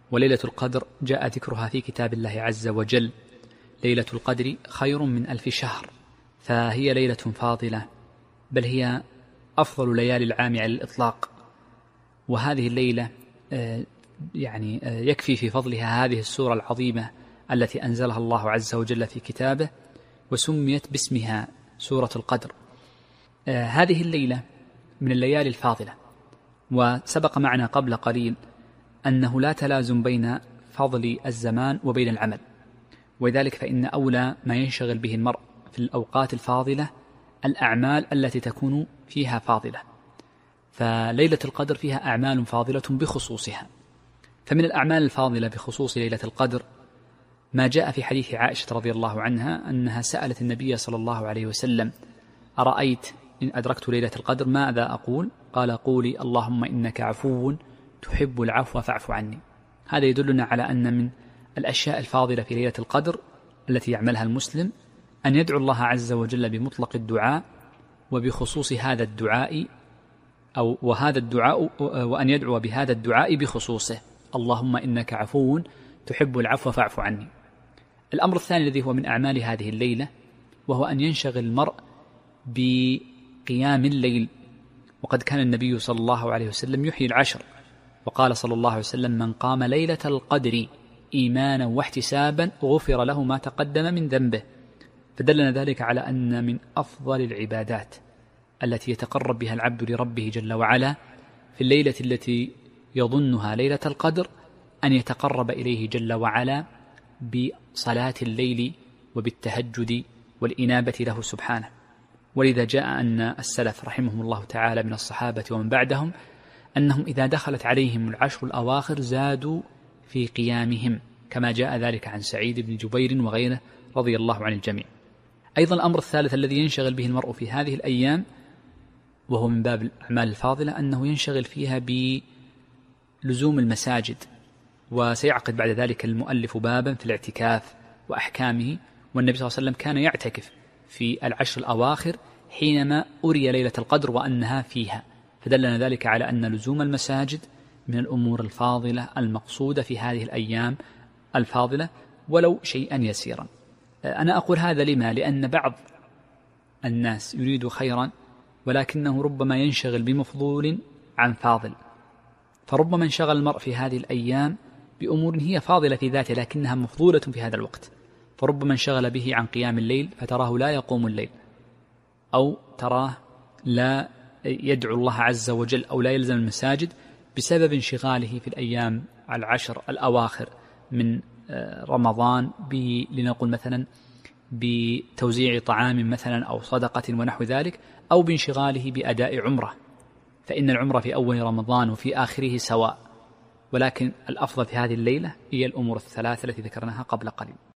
وليلة القدر جاء ذكرها في كتاب الله عز وجل: ليلة القدر خير من 1000 شهر. فهي ليلة فاضلة، بل هي أفضل ليالي العام على الإطلاق. وهذه الليلة يكفي في فضلها هذه السورة العظيمة التي أنزلها الله عز وجل في كتابه وسميت باسمها سورة القدر. هذه الليلة من الليالي الفاضلة، وسبق معنا قبل قليل أنه لا تلازم بين فضل الزمان وبين العمل، ولذلك فإن أولى ما ينشغل به المرء في الأوقات الفاضلة الأعمال التي تكون فيها فاضلة. فليلة القدر فيها أعمال فاضلة بخصوصها. فمن الأعمال الفاضلة بخصوص ليلة القدر ما جاء في حديث عائشة رضي الله عنها أنها سألت النبي صلى الله عليه وسلم: أرأيت إن أدركت ليلة القدر ماذا أقول؟ قال: قولي اللهم إنك عفو تحب العفو فاعف عني. هذا يدلنا على أن من الأشياء الفاضلة في ليلة القدر التي يعملها المسلم أن يدعو الله عز وجل بمطلق الدعاء وبخصوص هذا الدعاء، وأن يدعو بهذا الدعاء بخصوصه: اللهم إنك عفو تحب العفو فاعف عني. الأمر الثاني الذي هو من أعمال هذه الليلة وهو أن ينشغل المرء بقيام الليل. وقد كان النبي صلى الله عليه وسلم يحيي العشر، وقال صلى الله عليه وسلم: من قام ليلة القدر إيمانا واحتسابا غفر له ما تقدم من ذنبه. فدلنا ذلك على أن من أفضل العبادات التي يتقرب بها العبد لربه جل وعلا في الليلة التي يظنها ليلة القدر أن يتقرب إليه جل وعلا بصلاة الليل وبالتهجد والإنابة له سبحانه. ولذا جاء أن السلف رحمهم الله تعالى من الصحابة ومن بعدهم أنهم إذا دخلت عليهم العشر الأواخر زادوا في قيامهم، كما جاء ذلك عن سعيد بن جبير وغيره رضي الله عن الجميع. أيضا الأمر الثالث الذي ينشغل به المرء في هذه الأيام وهو من باب الأعمال الفاضلة أنه ينشغل فيها بلزوم المساجد. وسيعقد بعد ذلك المؤلف بابا في الاعتكاف وأحكامه. والنبي صلى الله عليه وسلم كان يعتكف في العشر الأواخر حينما أري ليلة القدر وأنها فيها، فدلنا ذلك على أن لزوم المساجد من الأمور الفاضلة المقصودة في هذه الأيام الفاضلة ولو شيئا يسيرا. أنا أقول هذا لما؟ لأن بعض الناس يريد خيرا ولكنه ربما ينشغل بمفضول عن فاضل، فربما انشغل المرء في هذه الأيام بأمور هي فاضلة في ذاتها لكنها مفضولة في هذا الوقت. فربما انشغل به عن قيام الليل فتراه لا يقوم الليل، أو تراه لا يدعو الله عز وجل أو لا يلزم المساجد بسبب انشغاله في الأيام العشر الأواخر من رمضان لنقول مثلا بتوزيع طعام مثلا أو صدقة ونحو ذلك، أو بانشغاله بأداء عمرة، فإن العمرة في أول رمضان وفي آخره سواء. ولكن الأفضل في هذه الليلة هي الأمور الثلاثة التي ذكرناها قبل قليل.